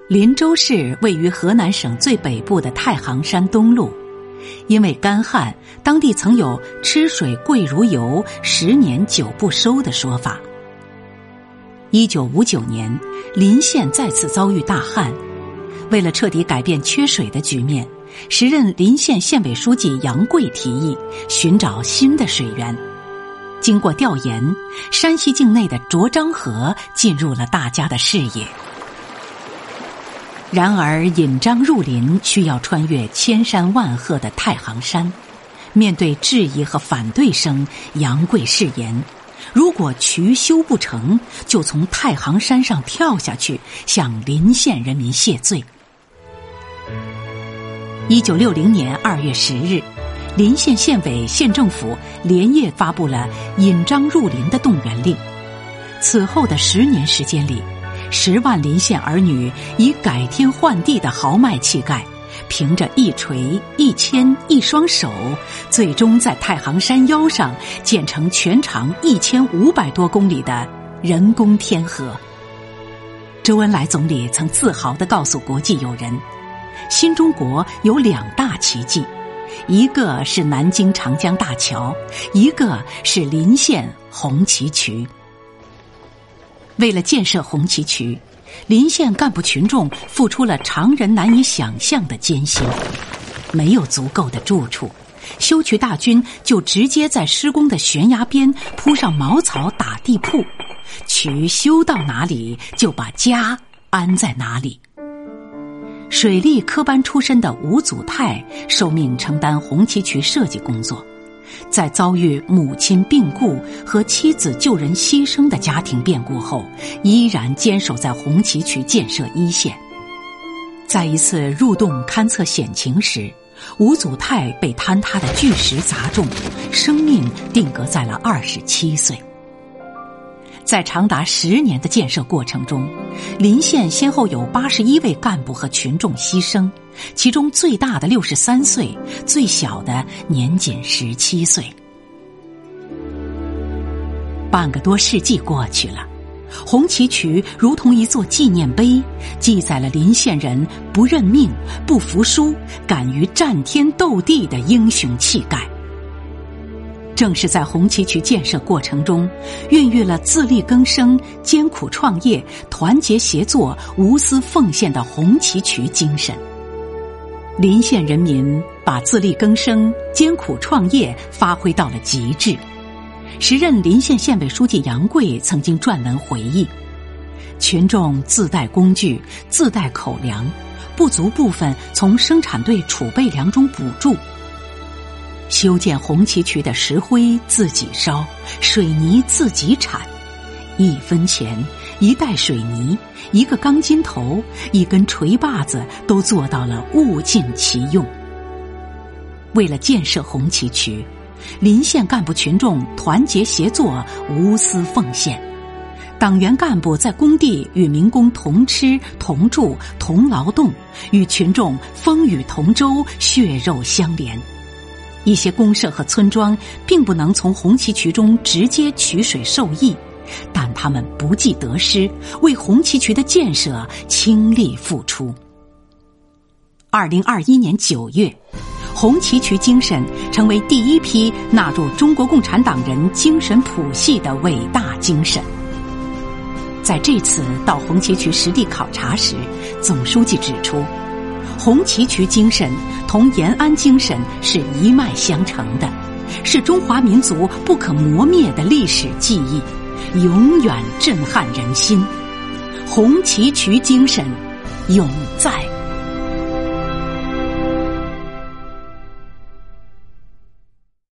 林州市位于河南省最北部的太行山东麓，因为干旱，当地曾有吃水贵如油，10年久不收的说法。1959年，临县再次遭遇大旱，为了彻底改变缺水的局面，时任临县县委书记杨贵提议寻找新的水源。经过调研，山西境内的卓漳河进入了大家的视野。然而引漳入林需要穿越千山万壑的太行山，面对质疑和反对声，杨贵誓言，如果渠修不成，就从太行山上跳下去，向临县人民谢罪。1960年2月10日，临县县委县政府连夜发布了引漳入林的动员令。此后的10年时间里，10万临县儿女以改天换地的豪迈气概，凭着一锤一铅一双手，最终在太行山腰上建成全长1500多公里的人工天河。周恩来总理曾自豪地告诉国际友人，新中国有2大奇迹，一个是南京长江大桥，一个是临县红旗渠。为了建设红旗渠，临县干部群众付出了常人难以想象的艰辛。没有足够的住处，修渠大军就直接在施工的悬崖边铺上茅草打地铺，渠修到哪里就把家安在哪里。水利科班出身的吴祖泰受命承担红旗渠设计工作，在遭遇母亲病故和妻子救人牺牲的家庭变故后，依然坚守在红旗渠建设一线。在一次入洞勘测险情时，吴祖泰被坍塌的巨石砸中，生命定格在了27岁。在长达10年的建设过程中，临县先后有81位干部和群众牺牲，其中最大的63岁，最小的年仅17岁。半个多世纪过去了，红旗渠如同一座纪念碑，记载了临县人不认命、不服输、敢于战天斗地的英雄气概。正是在红旗渠建设过程中，孕育了自力更生、艰苦创业、团结协作、无私奉献的红旗渠精神。临县人民把自力更生、艰苦创业发挥到了极致。时任临县县委书记杨贵曾经撰文回忆，群众自带工具、自带口粮，不足部分从生产队储备粮中补助。修建红旗渠的石灰自己烧，水泥自己产，1分钱、1袋水泥、1个钢筋头、1根锤把子都做到了物尽其用。为了建设红旗渠，临县干部群众团结协作，无私奉献。党员干部在工地与民工同吃同住同劳动，与群众风雨同舟，血肉相连。一些公社和村庄并不能从红旗渠中直接取水受益，但他们不计得失，为红旗渠的建设倾力付出。2021年9月，红旗渠精神成为第一批纳入中国共产党人精神谱系的伟大精神。在这次到红旗渠实地考察时，总书记指出，红旗渠精神同延安精神是一脉相承的，是中华民族不可磨灭的历史记忆，永远震撼人心。红旗渠精神永在。